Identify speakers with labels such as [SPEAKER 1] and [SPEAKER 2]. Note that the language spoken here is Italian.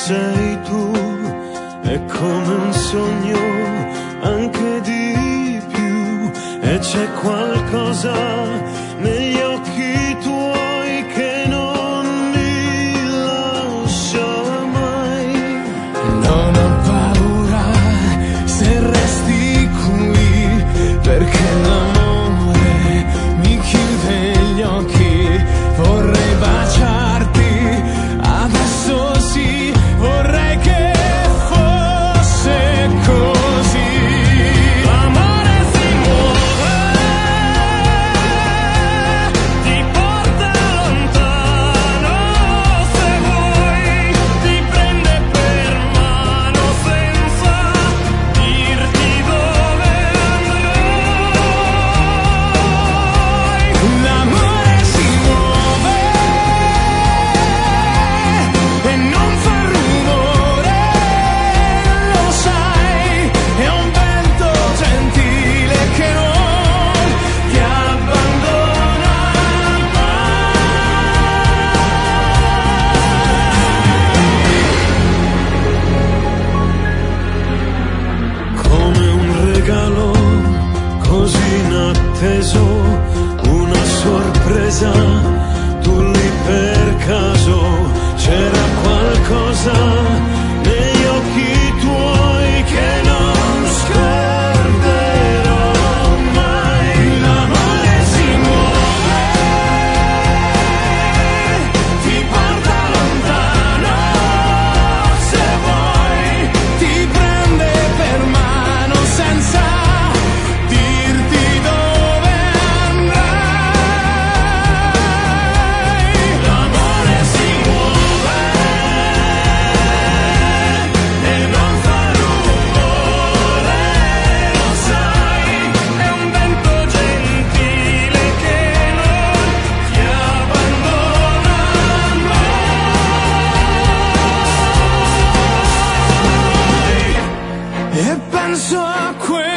[SPEAKER 1] sei tu, è come un sogno, anche di più, e c'è qualcosa negli occhi tuoi che non mi lascia mai.
[SPEAKER 2] Non ho paura se resti qui, perché l'amore mi chiude gli occhi. Vorrei baciarti, adesso sì, vorrei che fosse così. L'amore si muove, ti porta lontano, se vuoi, ti prende per mano senza dirti dove andrai. L'amore si muove e non fa rumore, lo sai, è un vento gentile che non ti abbandona
[SPEAKER 1] Come un regalo così inatteso, una sorpresa, tu lì per caso, c'era qualcosa negli occhi tuoi che non scorderò mai. L'amore si muove, ti porta lontano, se vuoi, ti prende per mano senza dirti dove andrai. L'amore si muove e non fa rumore, lo sai, è un vento gentile che non ti abbandona mai. E penso a quello